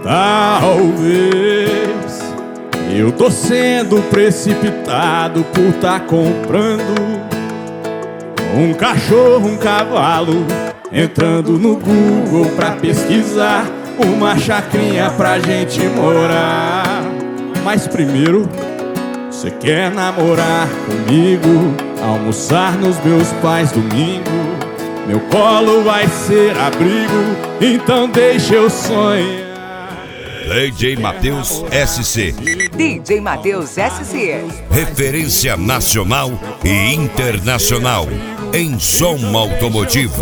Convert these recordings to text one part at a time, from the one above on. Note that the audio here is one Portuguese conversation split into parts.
Talvez eu tô sendo precipitado por tá comprando um cachorro, um cavalo, entrando no Google pra pesquisar uma chacrinha pra gente morar. Mas primeiro, você quer namorar comigo, almoçar nos meus pais domingo? Meu colo vai ser abrigo, então deixa eu sonhar. DJ Matheus SC. DJ Matheus SC. Referência nacional e internacional em som automotivo.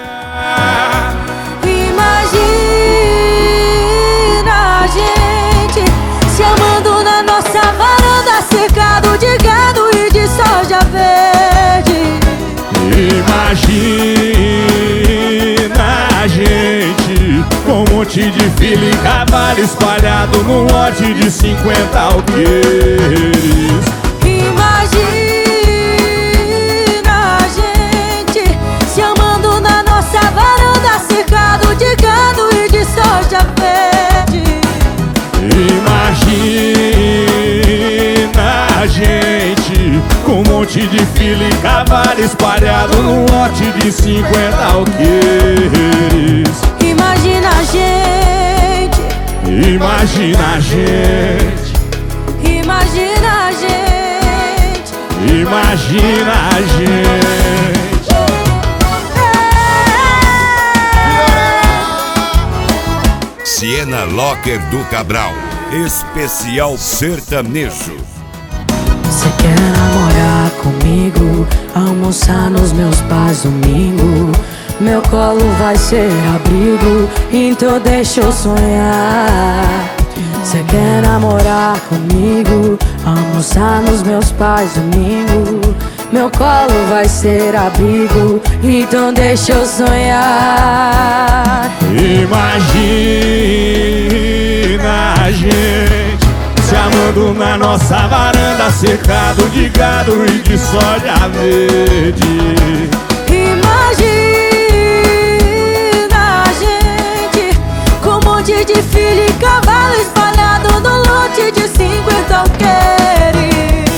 Imagina a gente se amando na nossa varanda, cercado de gado e de soja verde. Imagina a gente com um monte de filho e cavalo espalhado num lote de 50 alqueires. Imagina a gente se amando na nossa varanda, cercado de gado e de soja verde. Imagina a gente com um monte de filho e cavalo espalhado num lote de 50 alqueires. Imagina a gente. Imagina a gente. Imagina a gente. Imagina a gente. Siena Locker do Cabral. Especial sertanejo. Você quer namorar comigo, almoçar nos meus pais domingo? Meu colo vai ser abrigo, então deixa eu sonhar. Você quer namorar comigo, almoçar nos meus pais domingo? Meu colo vai ser abrigo, então deixa eu sonhar. Imagina a gente se amando na nossa varanda, cercado de gado e de soja verde. Imagina a gente com um monte de filho e cavalo espalhado no lote de 50 alqueires.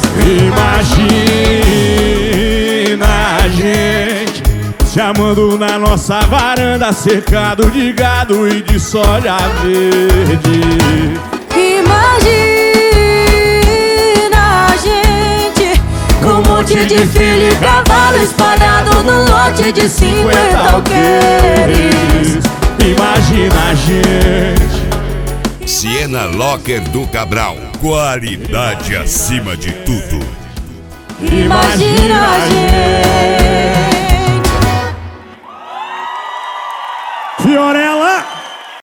Imagina a gente se amando na nossa varanda, cercado de gado e de soja verde. Imagina a gente com um monte de filho e cavalo espalhado no lote de 50 alqueires. Imagina a gente. Siena Locker do Cabral. Qualidade acima de tudo. Imagina a gente.